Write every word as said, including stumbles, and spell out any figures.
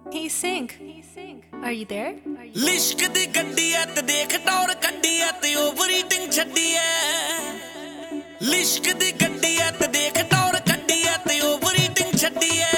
He sing. Are you there? लिश्क दी गड्डी है ते देख टौर कड्डी है ते ओवर ईटिंग छड्डी है लिश्क दी गड्डी है ते देख टौर कड्डी है ते ओवर ईटिंग छड्डी है